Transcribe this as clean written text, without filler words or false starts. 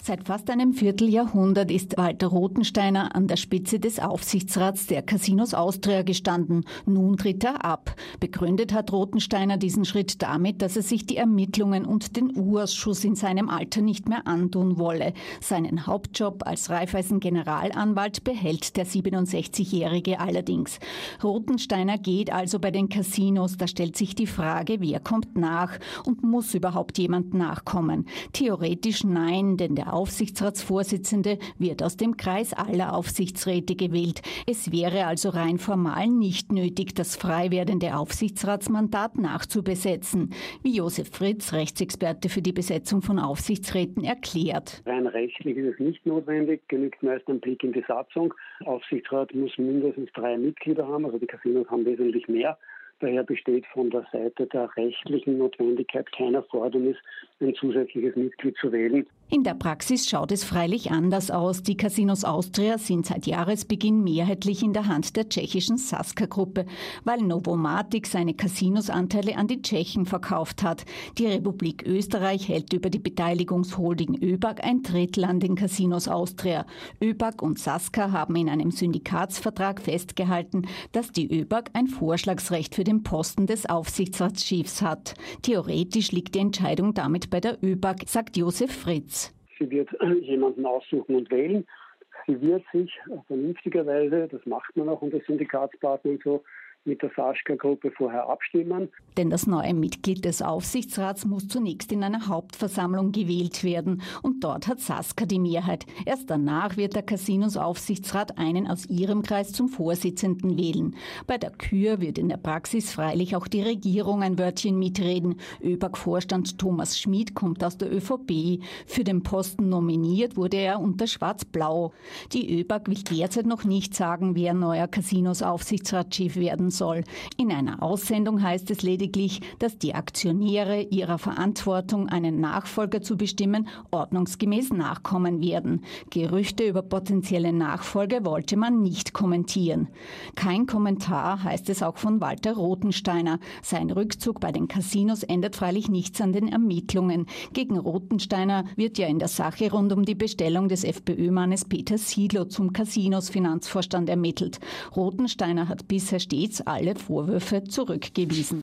Seit fast einem Vierteljahrhundert ist Walter Rothensteiner an der Spitze des Aufsichtsrats der Casinos Austria gestanden. Nun tritt er ab. Begründet hat Rothensteiner diesen Schritt damit, dass er sich die Ermittlungen und den U-Ausschuss in seinem Alter nicht mehr antun wolle. Seinen Hauptjob als Raiffeisen-Generalanwalt behält der 67-Jährige allerdings. Rothensteiner geht also bei den Casinos. Da stellt sich die Frage, wer kommt nach und muss überhaupt jemand nachkommen? Theoretisch nein, denn der Aufsichtsratsvorsitzende wird aus dem Kreis aller Aufsichtsräte gewählt. Es wäre also rein formal nicht nötig, das frei werdende Aufsichtsratsmandat nachzubesetzen, wie Josef Fritz, Rechtsexperte für die Besetzung von Aufsichtsräten, erklärt. Rein rechtlich ist es nicht notwendig, genügt meist ein Blick in die Satzung. Aufsichtsrat muss mindestens 3 Mitglieder haben, also die Casinos haben wesentlich mehr. Daher besteht von der Seite der rechtlichen Notwendigkeit kein Erfordernis, ein zusätzliches Mitglied zu wählen. In der Praxis schaut es freilich anders aus. Die Casinos Austria sind seit Jahresbeginn mehrheitlich in der Hand der tschechischen Sazka-Gruppe, weil Novomatic seine Casinosanteile an die Tschechen verkauft hat. Die Republik Österreich hält über die Beteiligungsholding ÖBAG ein Drittel an den Casinos Austria. ÖBAG und Sazka haben in einem Syndikatsvertrag festgehalten, dass die ÖBAG ein Vorschlagsrecht für den Posten des Aufsichtsratschefs hat. Theoretisch liegt die Entscheidung damit bei der ÖBAG, sagt Josef Fritz. Sie wird jemanden aussuchen und wählen. Sie wird sich vernünftigerweise, das macht man auch unter Syndikatspartnern so, mit der Sazka-Gruppe vorher abstimmen. Denn das neue Mitglied des Aufsichtsrats muss zunächst in einer Hauptversammlung gewählt werden und dort hat Sazka die Mehrheit. Erst danach wird der Casinos-Aufsichtsrat einen aus ihrem Kreis zum Vorsitzenden wählen. Bei der Kür wird in der Praxis freilich auch die Regierung ein Wörtchen mitreden. ÖBAG-Vorstand Thomas Schmid kommt aus der ÖVP. Für den Posten nominiert wurde er unter Schwarz-Blau. Die ÖBAG will derzeit noch nicht sagen, wer neuer Casinos-Aufsichtsratschef werden soll. In einer Aussendung heißt es lediglich, dass die Aktionäre ihrer Verantwortung, einen Nachfolger zu bestimmen, ordnungsgemäß nachkommen werden. Gerüchte über potenzielle Nachfolge wollte man nicht kommentieren. Kein Kommentar heißt es auch von Walter Rothensteiner. Sein Rückzug bei den Casinos ändert freilich nichts an den Ermittlungen. Gegen Rothensteiner wird ja in der Sache rund um die Bestellung des FPÖ-Mannes Peter Siedlow zum Casinos-Finanzvorstand ermittelt. Rothensteiner hat bisher stets alle Vorwürfe zurückgewiesen.